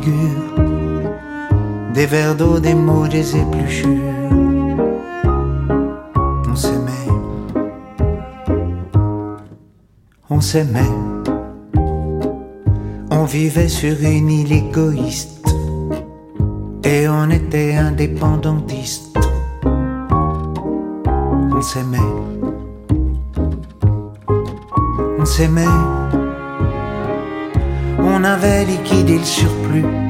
figures, des verres d'eau, des mots, des épluchures. On s'aimait, on s'aimait. On vivait sur une île égoïste et on était indépendantistes. On s'aimait, on s'aimait. On avait liquidé le surplus